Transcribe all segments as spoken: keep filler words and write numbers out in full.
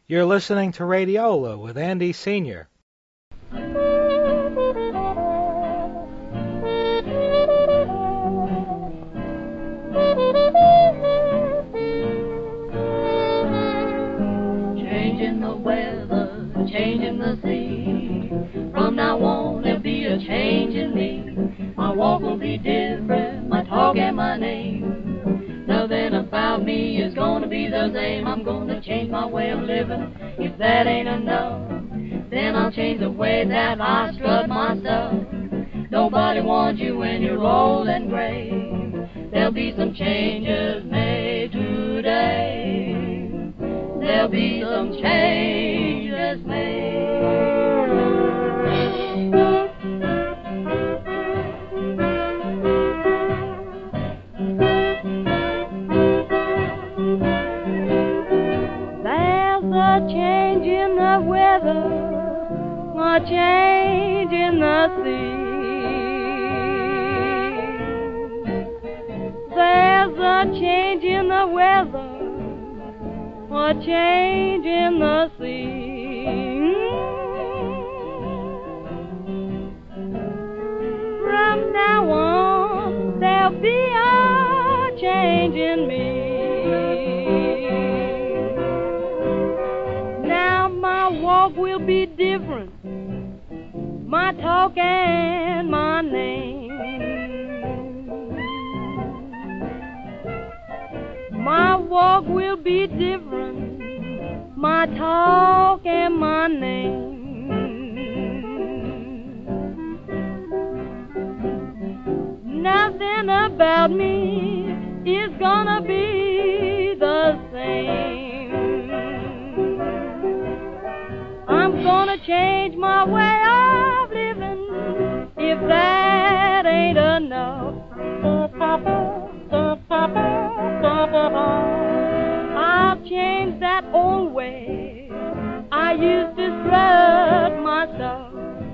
You're listening to Radiola with Andy Senior Changing the weather, changing the sea. From now on there'll be a change in me. My walk will be different, my talk and my name. Nothing about me is gonna be the same. I'm gonna change my way of living. If that ain't enough, then I'll change the way that I strut myself. Nobody wants you when you're old and gray. There'll be some changes made today. There'll be some changes made. A change in the weather, a change in the sea. There's a change in the weather, a change in the sea. From now on, there'll be a change in me. My walk will be different, my talk and my name. My walk will be different, my talk and my name. Nothing about me is gonna be the same. I'm gonna change my way of living. If that ain't enough, I'll change that old way I used to strut myself.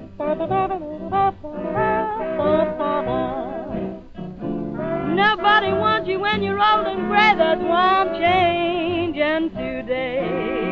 Nobody wants you when you're old and gray. That's why I'm changing today.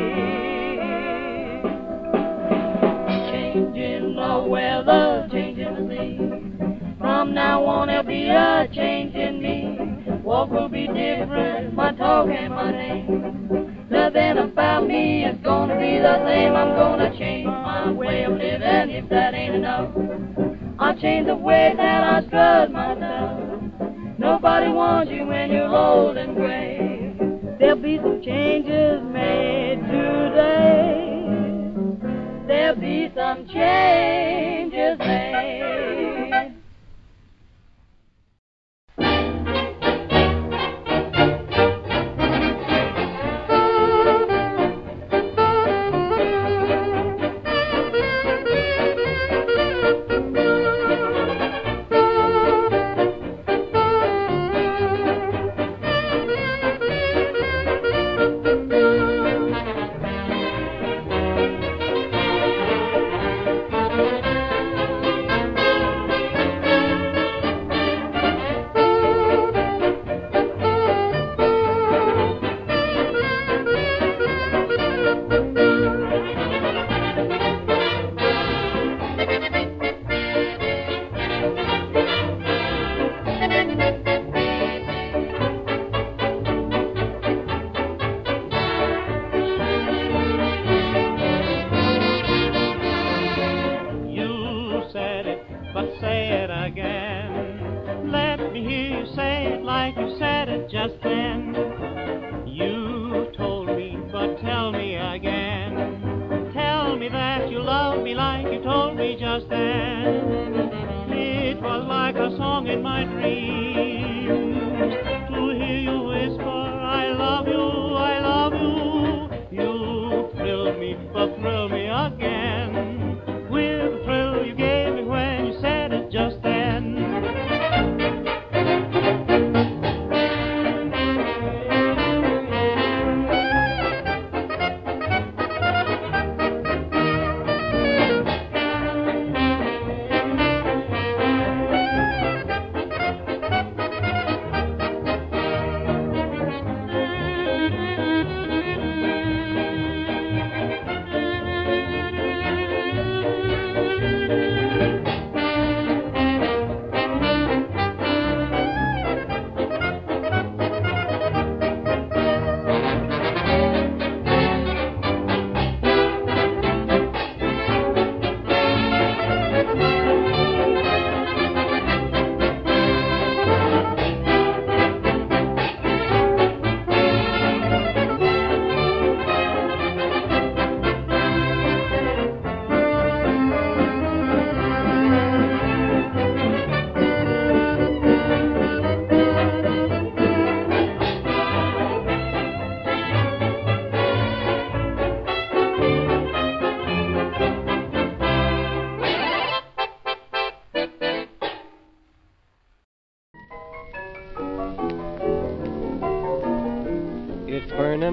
Changing the weather, changing the sea. From now on there'll be a change in me. Walk will be different, my talk and my name. Nothing about me is gonna be the same. I'm gonna change my way of living. If that ain't enough, I'll change the way that I strut myself. Nobody wants you when you're old and gray. There'll be some changes made today. There'll be some changes made.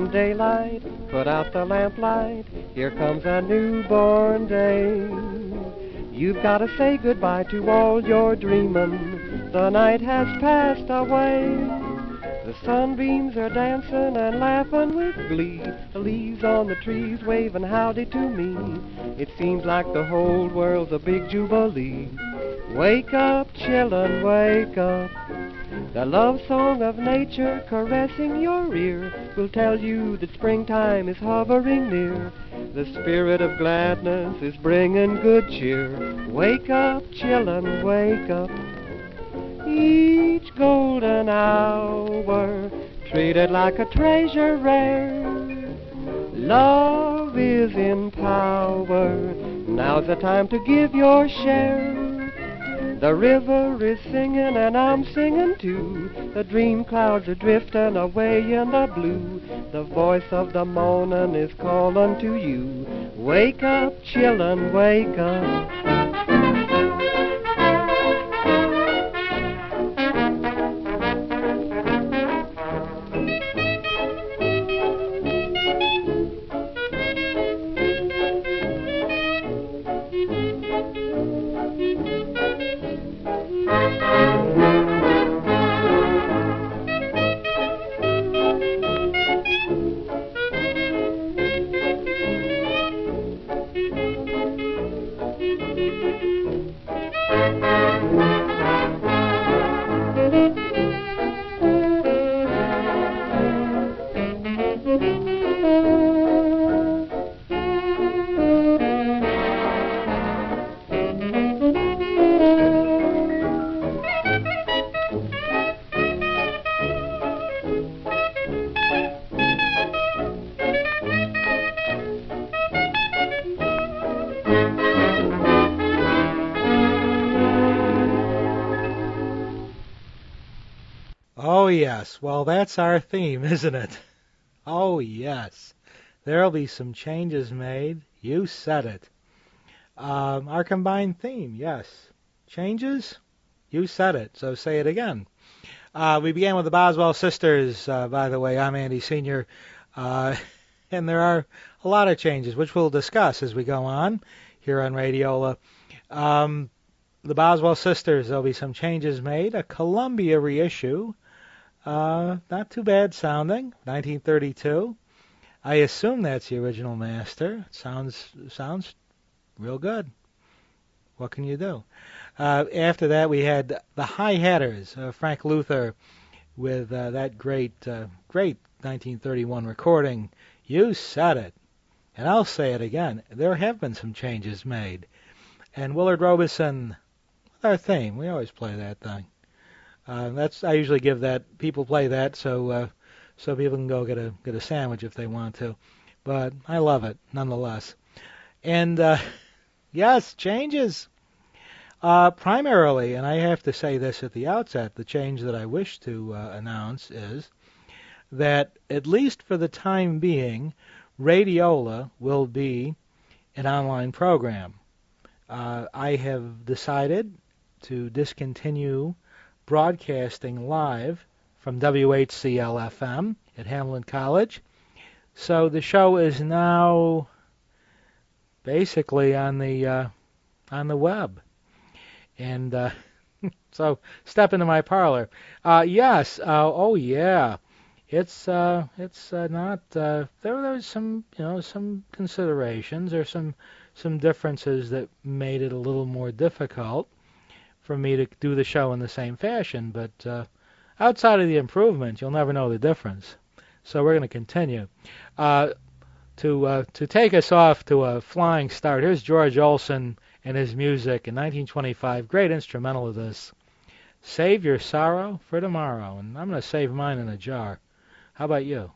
dim daylight, put out the lamplight, here comes a newborn day. You've got to say goodbye to all your dreamin', the night has passed away. The sunbeams are dancing and laughing with glee, the leaves on the trees waving howdy to me. It seems like the whole world's a big jubilee. Wake up, children, wake up. The love song of nature caressing your ear will tell you that springtime is hovering near. The spirit of gladness is bringing good cheer. Wake up, children, wake up. Each golden hour treated like a treasure rare. Love is in power. Now's the time to give your share. The river is singing and I'm singing too. The dream clouds are drifting away in the blue. The voice of the morning is calling to you. Wake up, children, wake up. Oh, yes. Well, that's our theme, isn't it? Oh, yes. There'll be some changes made. You said it. Um, our combined theme, yes. Changes? You said it, so say it again. Uh, we began with the Boswell Sisters, uh, by the way. I'm Andy Senior Uh, and there are a lot of changes, which we'll discuss as we go on here on Radiola. Um, the Boswell Sisters, there'll be some changes made. A Columbia reissue. Uh, not too bad sounding, nineteen thirty-two. I assume that's the original master. It sounds sounds real good. What can you do? Uh, after that, we had the High Hatters, uh, Frank Luther, with uh, that great, uh, great nineteen thirty-one recording. You said it, and I'll say it again. There have been some changes made. And Willard Robeson, our theme. We always play that thing. Uh, that's I usually give that people play that so uh, so people can go get a get a sandwich if they want to, but I love it nonetheless. And uh, yes, changes. Uh, primarily, and I have to say this at the outset, the change that I wish to uh, announce is that at least for the time being, Radiola will be an online program. Uh, I have decided to discontinue broadcasting live from W H C L F M at Hamlin College. So the show is now basically on the uh, on the web. And uh, so step into my parlor. Uh, yes, uh, oh yeah, it's uh, it's uh, not. Uh, there were some you know some considerations or some some differences that made it a little more difficult for me to do the show in the same fashion, but uh, outside of the improvements, you'll never know the difference. So we're going to continue. Uh, to uh, to take us off to a flying start, here's George Olson and his music in nineteen twenty-five. Great instrumental of this. Save your sorrow for tomorrow. And I'm going to save mine in a jar. How about you?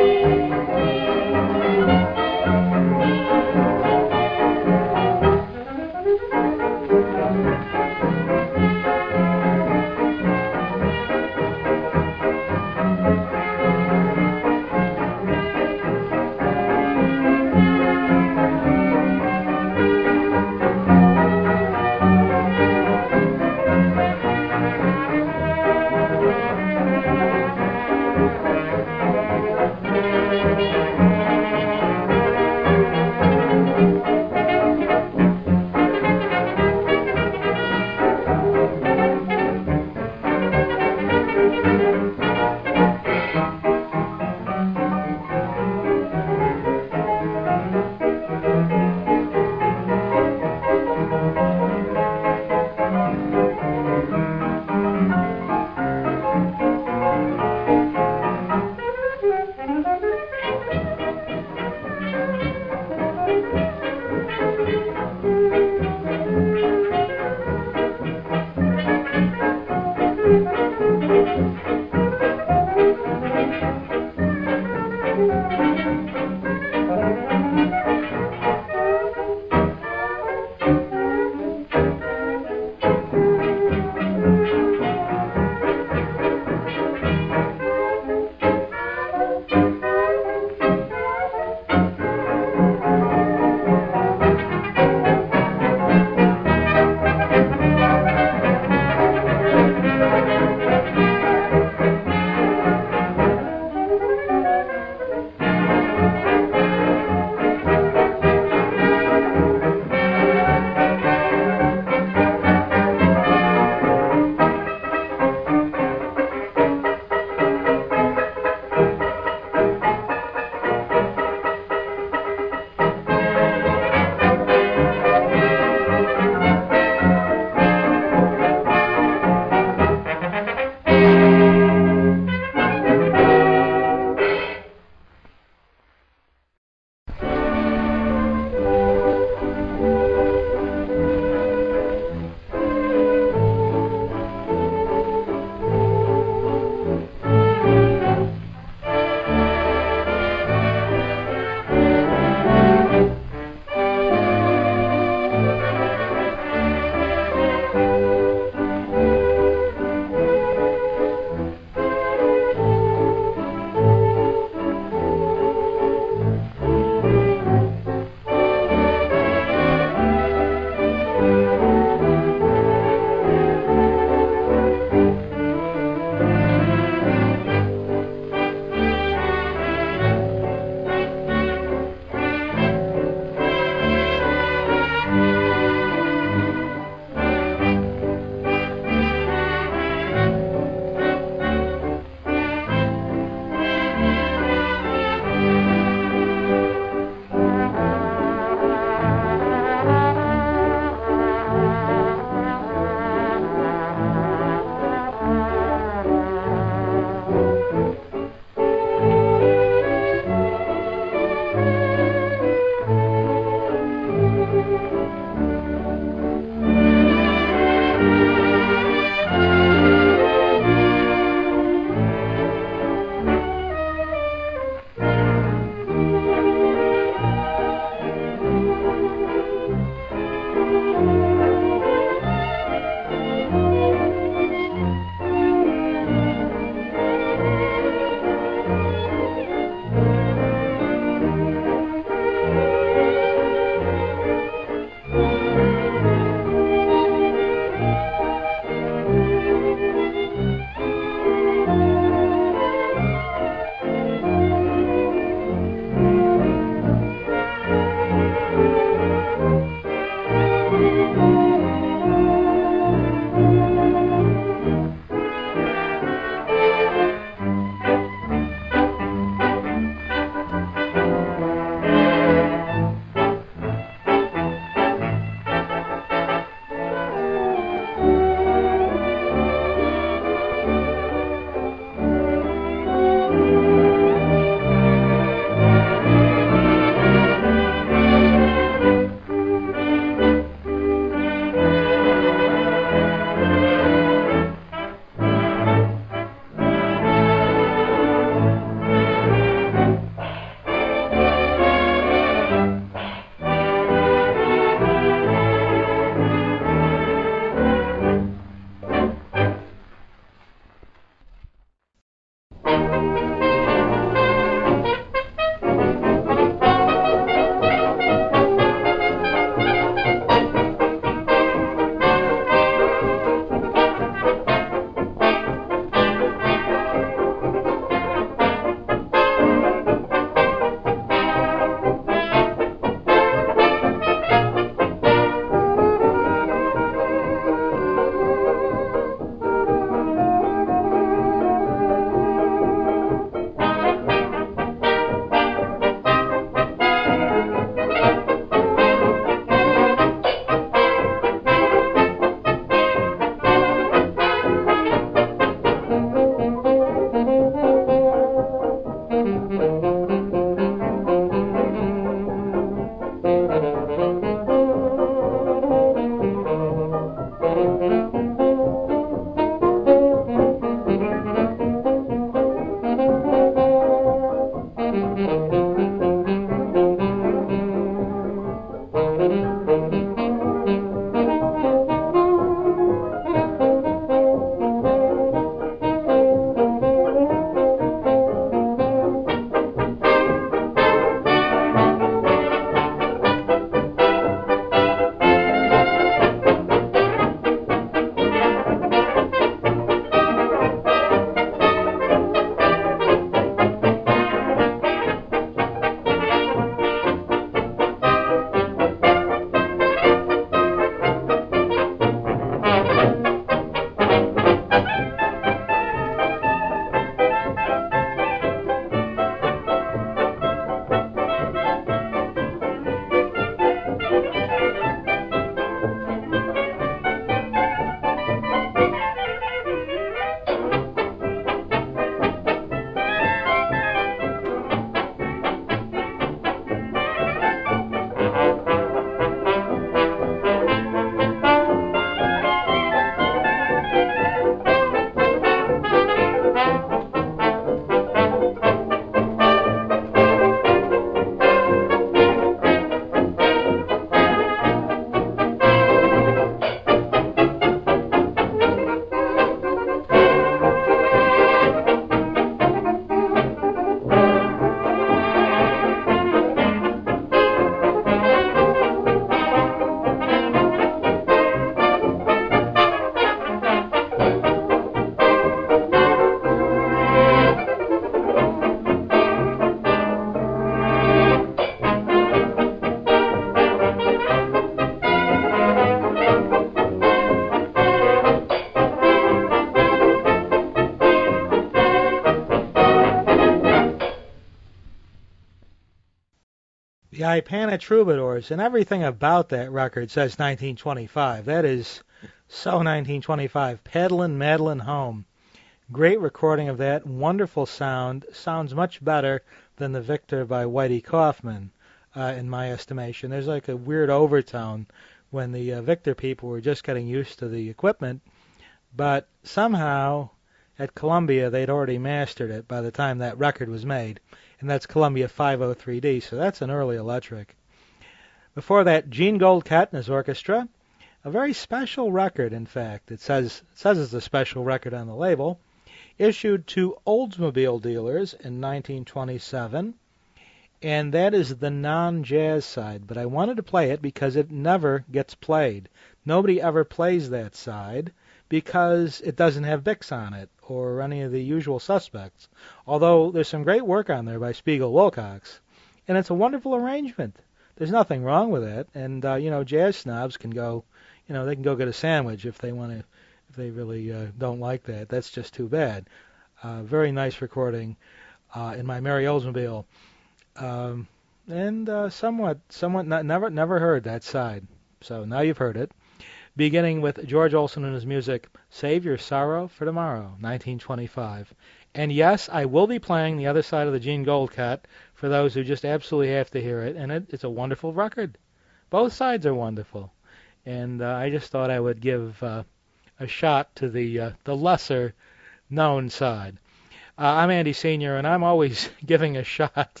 The Ipana Troubadours, and everything about that record says nineteen twenty-five. That is so nineteen twenty-five. Paddlin' Madeline Home. Great recording of that. Wonderful sound. Sounds much better than the Victor by Whitey Kaufman, uh, in my estimation. There's like a weird overtone when the uh, Victor people were just getting used to the equipment, but somehow at Columbia they'd already mastered it by the time that record was made. And that's Columbia five oh three D, so that's an early electric. Before that, Gene Goldcutt and his orchestra, a very special record, in fact. It says it says it's a special record on the label, issued to Oldsmobile dealers in nineteen twenty-seven, and that is the non-jazz side. But I wanted to play it because it never gets played. Nobody ever plays that side because it doesn't have Bix on it or any of the usual suspects. Although there's some great work on there by Spiegel Wilcox, and it's a wonderful arrangement. There's nothing wrong with it, and uh, you know, jazz snobs can go, you know, they can go get a sandwich if they want to, if they really uh, don't like that. That's just too bad. Uh, very nice recording uh, in my Merry Oldsmobile, um, and uh, somewhat, somewhat not, never, never heard that side. So now you've heard it. Beginning with George Olsen and his music, Save Your Sorrow for Tomorrow, nineteen twenty-five. And yes, I will be playing the other side of the Gene Goldcutt for those who just absolutely have to hear it, and it, it's a wonderful record. Both sides are wonderful, and uh, I just thought I would give uh, a shot to the uh, the lesser known side. Uh, I'm Andy Senior, and I'm always giving a shot,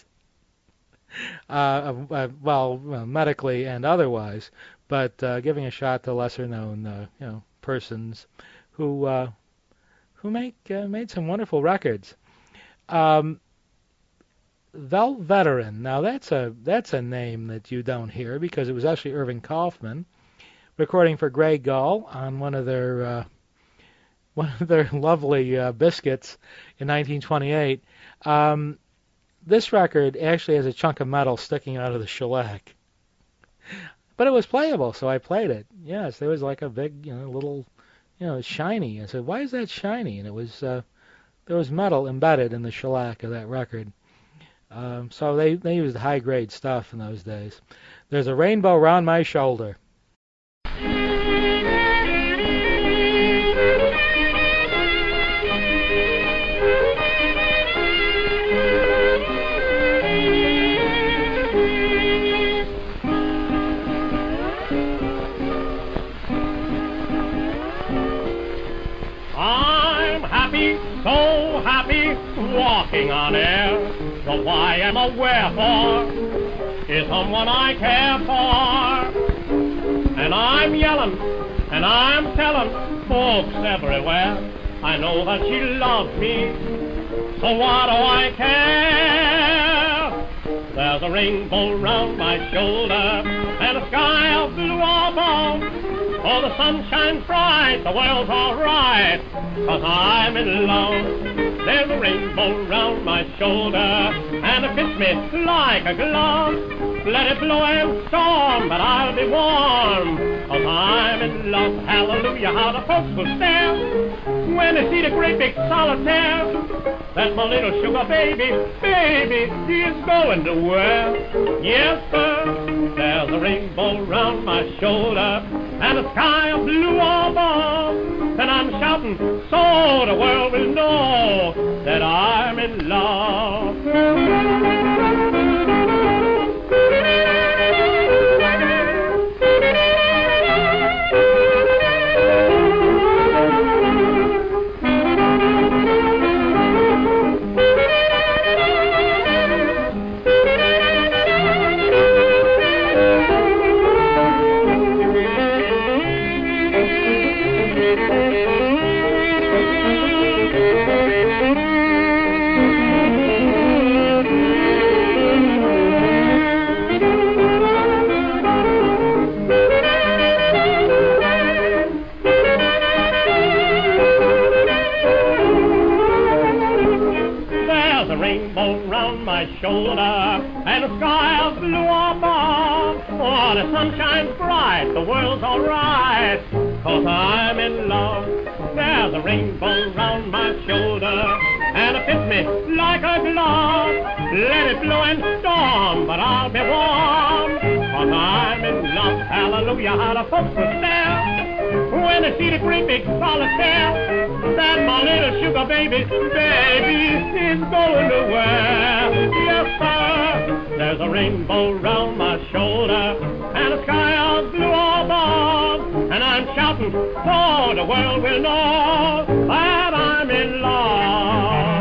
uh, uh, well, well, medically and otherwise, but uh, giving a shot to lesser-known, uh, you know, persons who uh, who make uh, made some wonderful records. Um, Velveteran. Now that's a that's a name that you don't hear because it was actually Irving Kaufman recording for Grey Gull on one of their uh, one of their lovely uh, biscuits in nineteen twenty-eight. Um, this record actually has a chunk of metal sticking out of the shellac. But it was playable, so I played it. Yes, there was like a big, you know, little, you know, shiny. I said, why is that shiny? And it was, uh, there was metal embedded in the shellac of that record. Um, so they, they used high-grade stuff in those days. There's a rainbow round my shoulder. So happy walking on air. The why and the wherefore is someone I care for. And I'm yelling and I'm telling folks everywhere I know that she loves me. So what do I care? There's a rainbow round my shoulder and a sky of blue above. Oh, the sun shines bright, the world's alright, 'cause I'm in love. There's a rainbow round my shoulder, and it fits me like a glove. Let it blow and storm, but I'll be warm, 'cause I'm in love. Hallelujah, how the folks will stare when they see the great big solitaire. That's my little sugar baby, baby, he is going to where? Yes, sir, there's a rainbow round my shoulder, and a sky of blue above, and I'm shouting so the world will know that I'm in love. Shoulder and a sky of blue above. Oh, the sun shines bright, the world's alright, 'cause I'm in love. There's a rainbow round my shoulder, and it fits me like a glove. Let it blow and storm, but I'll be warm, 'cause I'm in love. Hallelujah, how the folks will stare when they see the great big solitaire that my little sugar baby, baby, is going nowhere. Yes, sir, there's a rainbow round my shoulder, and a sky of blue above, and I'm shouting so the world will know that I'm in love.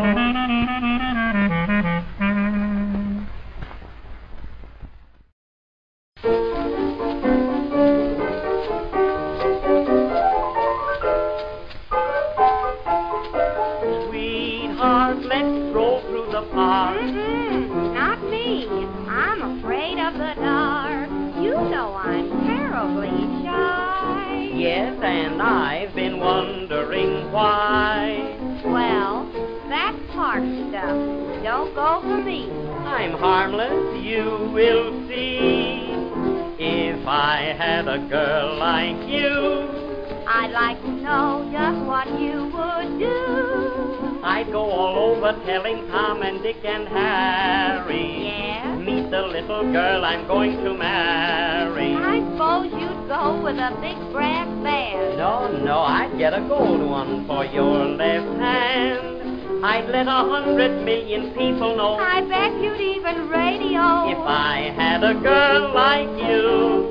Sweetheart, let's stroll through the park. Mm-mm, not me. I'm afraid of the dark. You know I'm terribly shy. Yes, and I've been wondering why. Well, that's park stuff. Don't go for me. I'm harmless, you will see. If I had a girl like you, I'd like to know just what you would do. I'd go all over telling Tom and Dick and Harry. Yes? Meet the little girl I'm going to marry. I suppose you'd go with a big brass band. No, no, I'd get a gold one for your left hand. I'd let a hundred million people know. I bet you'd even radio. If I had a girl like you.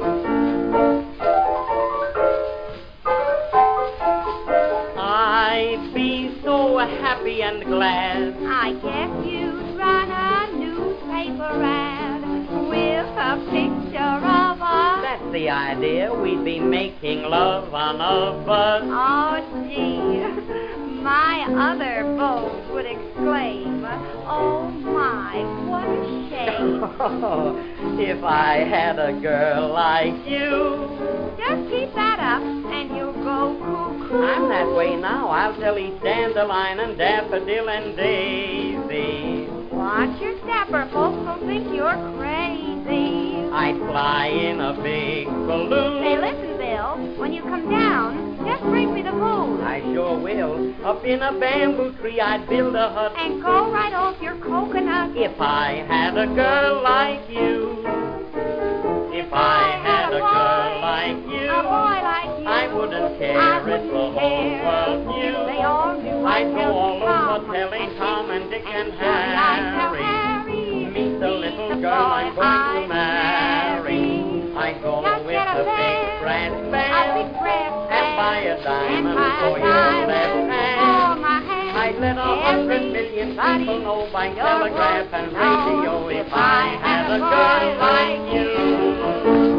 I'd be so happy and glad. I guess you'd run a newspaper ad with a picture of us. That's the idea. We'd be making love on a bus. Oh, gee. My other beaux would exclaim, oh, my, what a shame. If I had a girl like you. Just keep that up, and you'll go cuckoo. I'm that way now. I'll tell each dandelion and daffodil and daisy. Watch your stepper. Folks will think you're crazy. I'd fly in a big balloon. Say, listen, Bill, when you come down, just bring me the moon. I sure will. Up in a bamboo tree, I'd build a hut. And go right off your coconut. If I had a girl like you. If I had a girl like you. A boy like you. I wouldn't care I if wouldn't the whole care world knew. if they all knew. I'd go all Tom over telling and Tom Dick and Dick and and Harry. Harry. Harry. Meet the little the girl I'm boy going to I'd marry. marry. I'd go Just with get a a big band, brass A band big brass and buy a band, diamond and buy for a your diamond left hand. for my hand. I'd let a hundred million people know by telegraph and radio if I had a girl like you.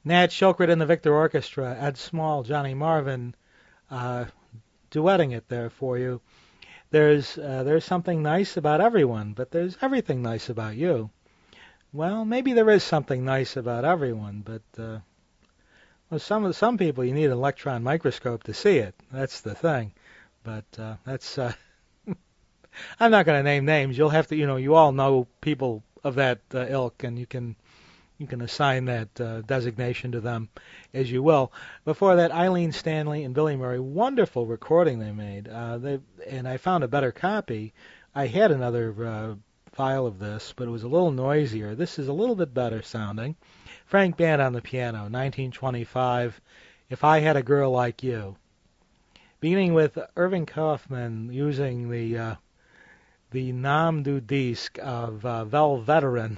Nat Shilkret and the Victor Orchestra, Ed Small, Johnny Marvin, uh, duetting it there for you. There's uh, there's something nice about everyone, but there's everything nice about you. Well, maybe there is something nice about everyone, but uh, well, some of some people you need an electron microscope to see it. That's the thing. But uh, that's uh, I'm not going to name names. You'll have to, you know, you all know people of that uh, ilk, and you can you can assign that uh, designation to them as you will. Before that, Eileen Stanley and Billy Murray, wonderful recording they made. Uh, they and I found a better copy. I had another uh, file of this, but it was a little noisier. This is a little bit better sounding. Frank Band on the piano, nineteen twenty-five, If I Had a Girl Like You. Beginning with Irving Kaufman using the uh, the nom du disque of uh, Velveteran.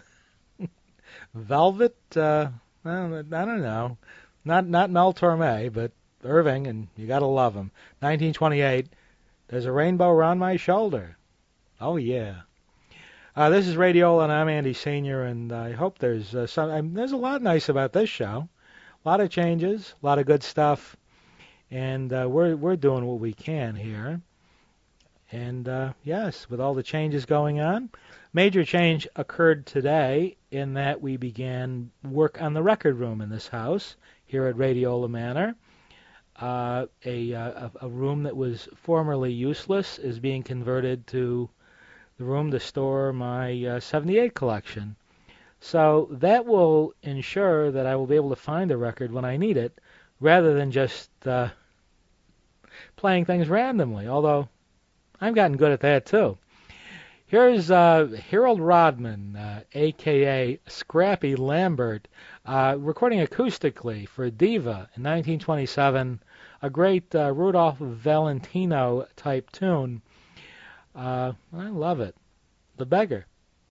Velvet, uh, well, I don't know. Not not Mel Torme, but Irving, and you gotta love him. nineteen twenty-eight, There's a Rainbow Around My Shoulder. Oh, yeah. Uh, this is Radiola, and I'm Andy Senior, and I hope there's uh, some. I mean, there's a lot nice about this show. A lot of changes, a lot of good stuff, and uh, we're we're doing what we can here. And uh, yes, with all the changes going on, major change occurred today in that we began work on the record room in this house here at Radiola Manor. Uh, a, a a room that was formerly useless is being converted to the room to store my uh, seventy-eight collection. So that will ensure that I will be able to find a record when I need it, rather than just uh, playing things randomly, although I've gotten good at that too. Here's uh, Harold Rodman, uh, a k a. Scrappy Lambert, uh, recording acoustically for Diva in nineteen twenty-seven, a great uh, Rudolph Valentino type tune. Uh, I love it. The Beggar.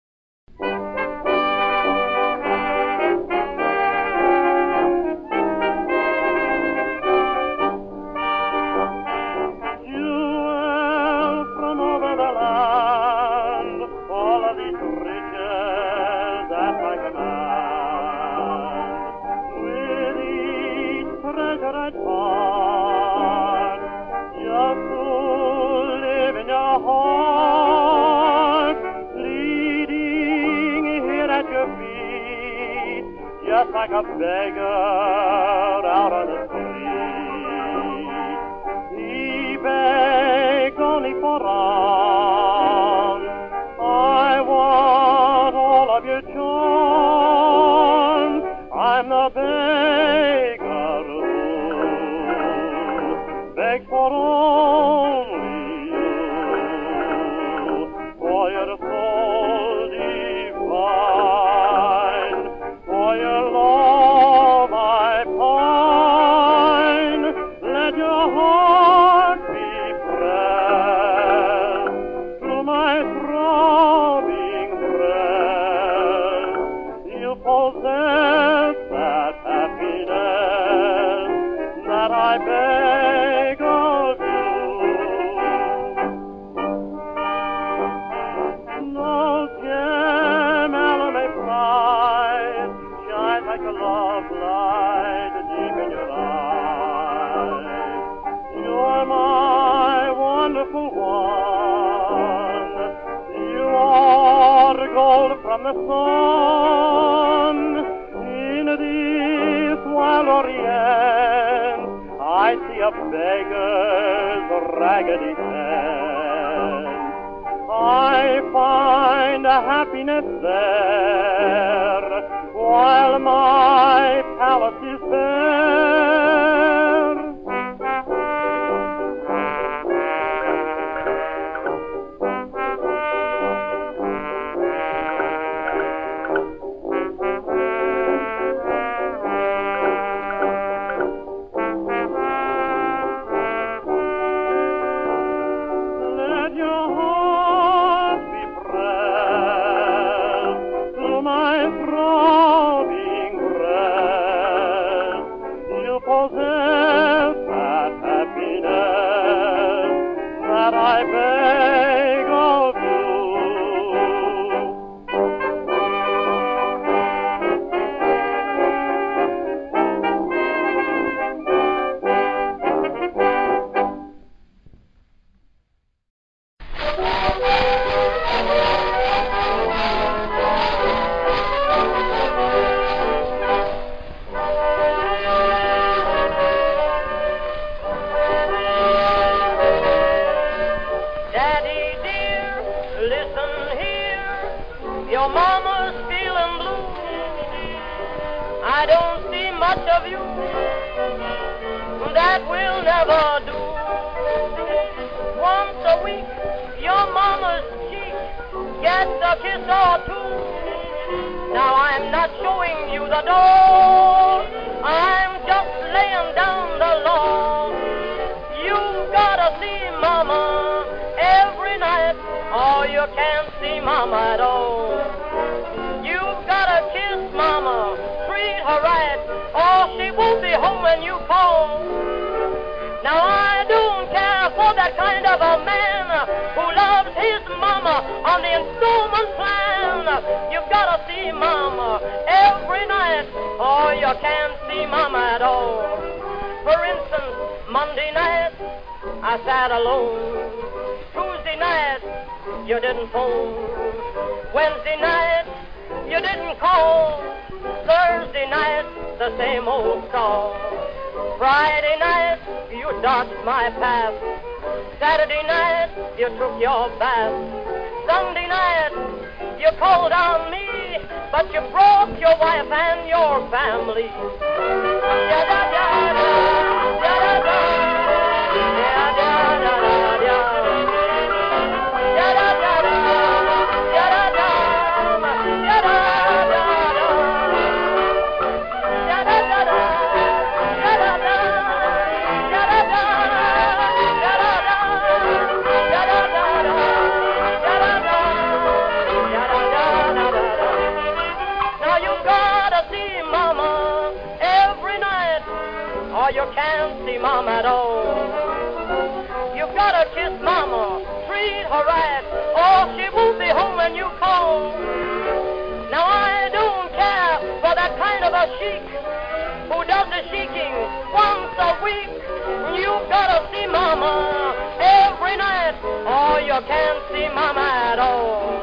Just like a beggar out on the street, he begs only for alms. I want all of your charms. I'm the beggar who begs for only you, for your soul divine. For your love I pine, let your heart be pressed to my throbbing breast. You possess that happiness that I beg of you. No camel may fly like a love light deep in your eyes. You're my wonderful one. You are gold from the sun. In this wild Orient, I see a beggar's raggedy tent. I find a happiness there, while my palace is bare. Let your heart be pressed to my throbbing breast. You possess that happiness that I beg of you. that will never do. Once a week, your mama's cheek gets a kiss or two. Now I'm not showing you the door, I'm just laying down the law. You gotta see mama every night, or you can't see mama at all. You gotta kiss mama, treat her right, or she won't be home when you call. Now I don't care for that kind of a man who loves his mama on the installment plan. You've gotta see mama every night, or you can't see mama at all. For instance, Monday night, I sat alone. Tuesday night, you didn't phone. Wednesday night, you didn't call. Thursday night, the same old song. Friday night, you dodged my path. Saturday night, you took your bath. Sunday night, you called on me, but you broke your wife and your family. Da-da-da-da, da-da-da, da-da-da-da-da, da-da-da-da, da-da-da, da-da-da-da, now you gotta see mama every night, or you can't see mama at all. You've gotta kiss mama, treat her right, or she won't be home when you call. Now I don't care for that kind of a sheik who does the sheiking once a week. You've gotta see mama every night, or you can't see mama at all.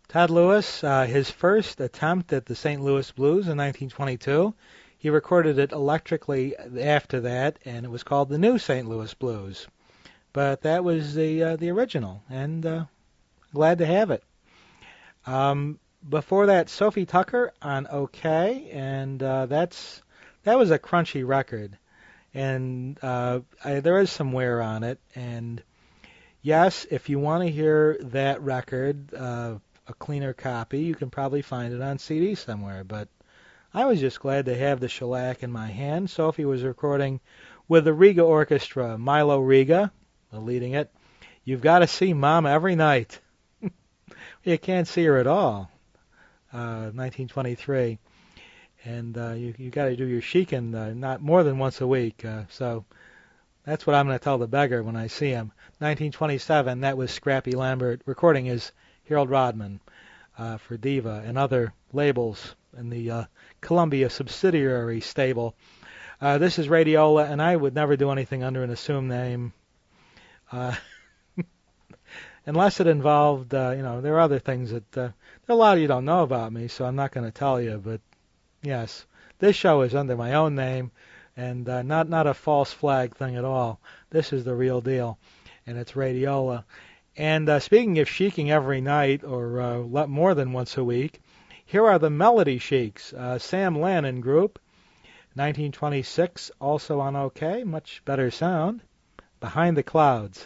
Todd Lewis, uh, his first attempt at the Saint Louis Blues in nineteen twenty-two. He recorded it electrically after that, and it was called the New Saint Louis Blues. But that was the uh, the original, and uh, glad to have it. Um, before that, Sophie Tucker on OK, and uh, that's that was a crunchy record, and uh, I, there is some wear on it. And yes, if you want to hear that record, uh, a cleaner copy, you can probably find it on C D somewhere. But I was just glad to have the shellac in my hand. Sophie was recording with the Riga Orchestra, Milo Riga leading it. You've got to see Mom every night. You can't see her at all. Uh, nineteen twenty-three, and uh, you you got to do your sheikin uh, not more than once a week. Uh, so that's what I'm going to tell the beggar when I see him. nineteen twenty-seven, that was Scrappy Lambert recording his Harold Rodman uh, for Diva and other labels in the uh, Columbia subsidiary stable. Uh, this is Radiola, and I would never do anything under an assumed name. Uh, Unless it involved, uh, you know, there are other things that, uh, there are a lot you don't know about me, so I'm not going to tell you, but yes, this show is under my own name, and uh, not, not a false flag thing at all. This is the real deal, and it's Radiola. And uh, speaking of sheiking every night, or uh, more than once a week, here are the Melody Sheiks, uh, Sam Lannon Group, nineteen twenty-six, also on OK, much better sound, Behind the Clouds.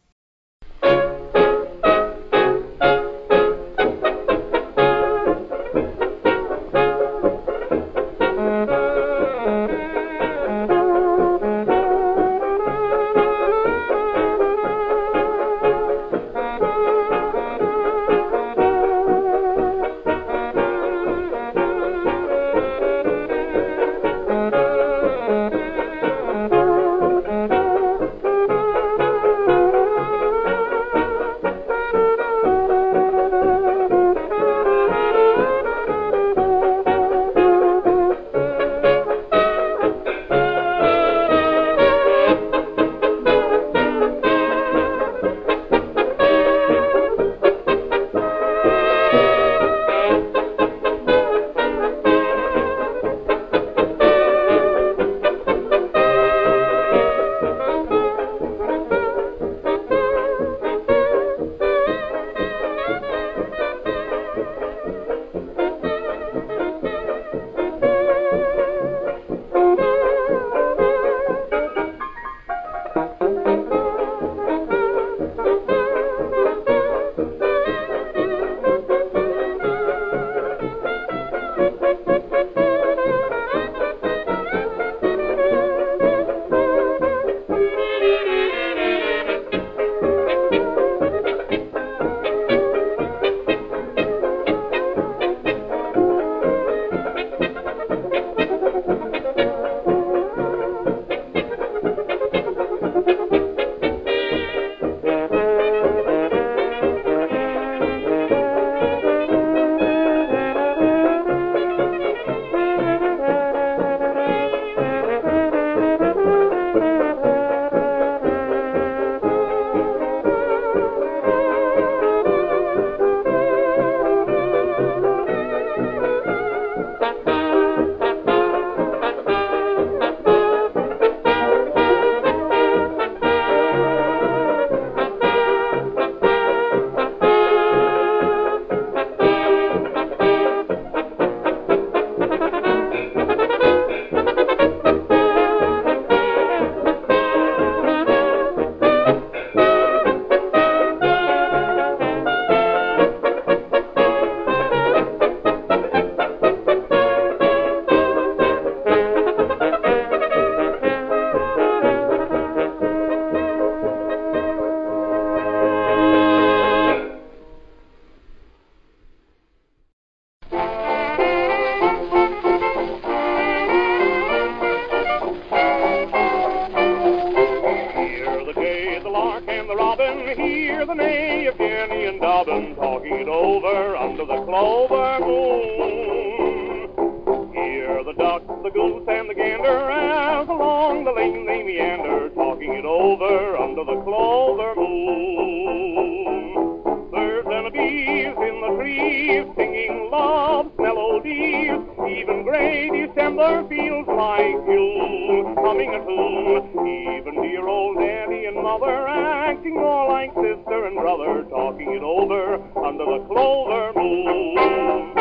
hear the neigh of Jenny and Dobbin talking it over under the clover moon. Hear the duck, the goose, and the gander as along the lane they meander, talking it over under the clover moon. Birds and the bees in the trees mother feels like you coming at whom. Even dear old daddy and mother acting more like sister and brother, talking it over under the clover moon.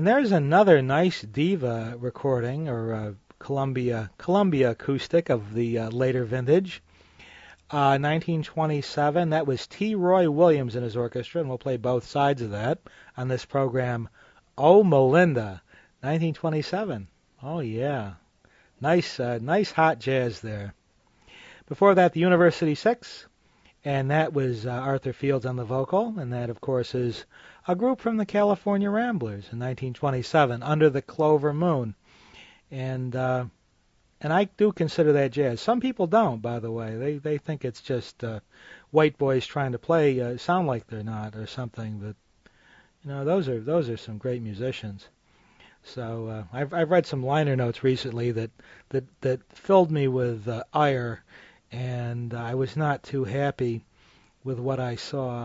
And there's another nice diva recording, or uh, Columbia Columbia acoustic of the uh, later vintage. Uh, nineteen twenty-seven, that was T. Roy Williams and his orchestra, and we'll play both sides of that on this program. Oh, Melinda, nineteen twenty-seven. Oh, yeah. Nice, uh, nice hot jazz there. Before that, the University Six, and that was uh, Arthur Fields on the vocal, and that, of course, is a group from the California Ramblers in nineteen twenty-seven, Under the Clover Moon. And uh, and I do consider that jazz. Some people don't, by the way. They they think it's just uh, white boys trying to play, uh, sound like they're not, or something. But you know, those are those are some great musicians. So uh, I've I've read some liner notes recently that that that filled me with uh, ire, and I was not too happy with what I saw.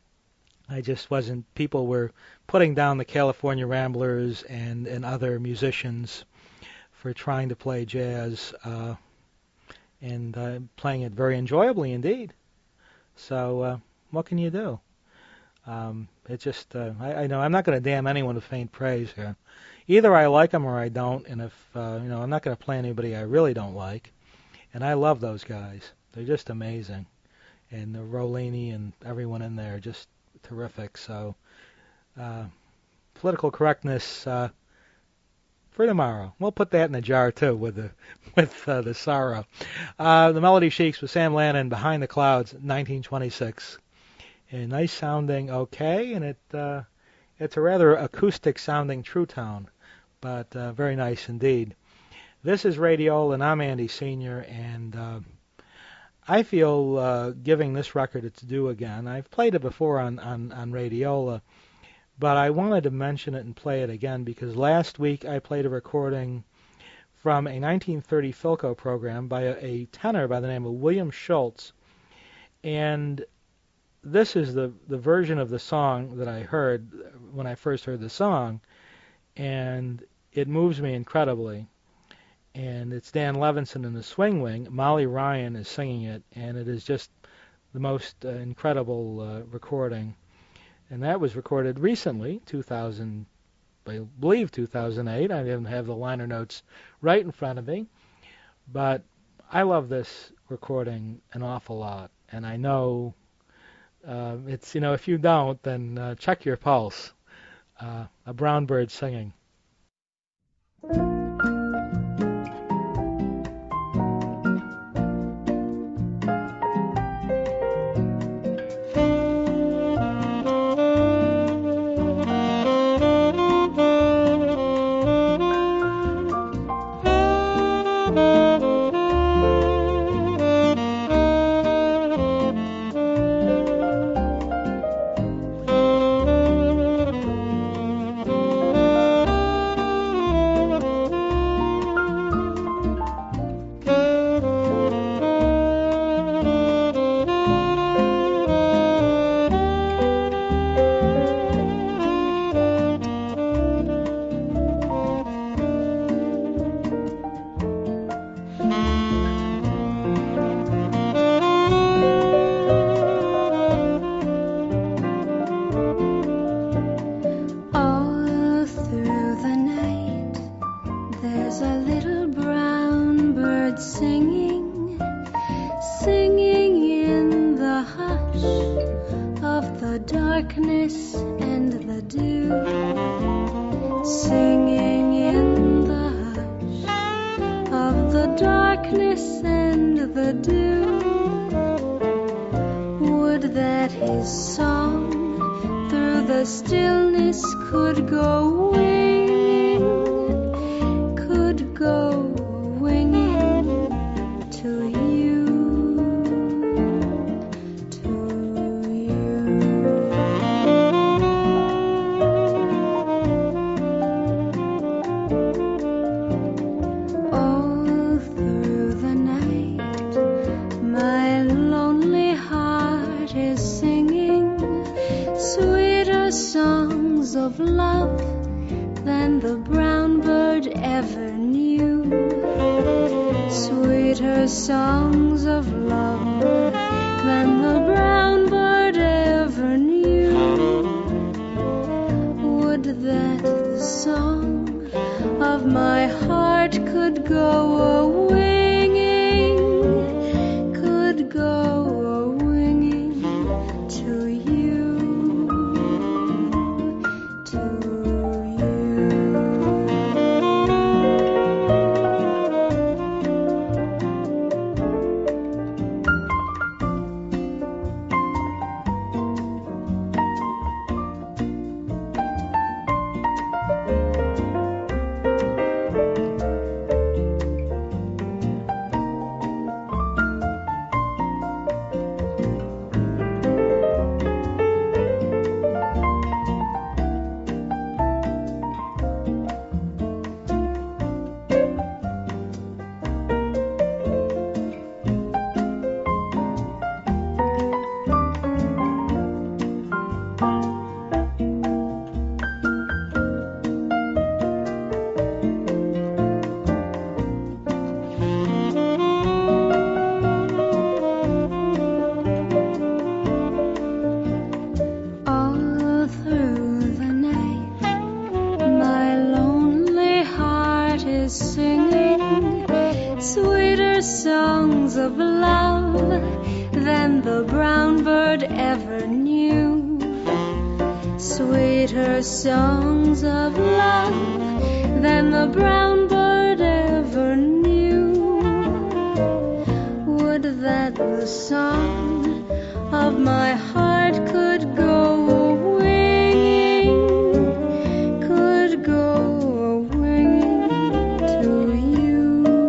I just wasn't. People were putting down the California Ramblers and and other musicians for trying to play jazz, uh, and uh, playing it very enjoyably indeed. So uh, what can you do? Um, it just, uh, I, I know I'm not going to damn anyone with faint praise here. Either I like them or I don't, and if, uh, you know, I'm not going to play anybody I really don't like. And I love those guys. They're just amazing. And the Rolini and everyone in there are just terrific. So, uh, political correctness, uh, for tomorrow. We'll put that in the jar too with the with uh, the sorrow. Uh, the Melody Sheiks with Sam Lannon, Behind the Clouds, nineteen twenty-six. A nice sounding okay, and it uh, it's a rather acoustic sounding True Tone, but uh, very nice indeed. This is Radiola, and I'm Andy Senior, and uh, I feel uh, giving this record its due again. I've played it before on, on, on Radiola, but I wanted to mention it and play it again because last week I played a recording from a nineteen thirty Philco program by a, a tenor by the name of William Schultz. And this is the, the version of the song that I heard when I first heard the song, and it moves me incredibly. And it's Dan Levinson in the swing wing. Molly Ryan is singing it, and it is just the most uh, incredible uh, recording. And that was recorded recently, two thousand, I believe two thousand eight. I didn't have the liner notes right in front of me. But I love this recording an awful lot. And I know uh, it's, you know, if you don't, then uh, check your pulse. Uh, a brown bird singing. That the go winging to you, to of love than the brown bird ever knew. Sweeter songs of love than the brown bird ever knew. Would that the song of my heart could go winging, could go winging to you.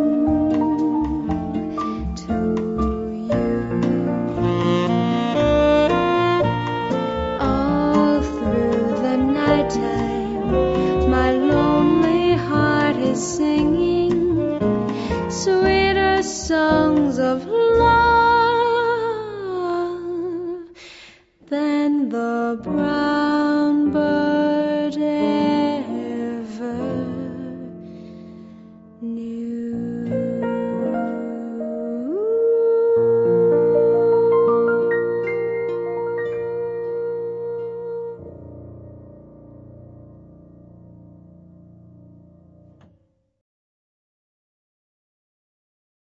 Singing sweeter songs of love than the brown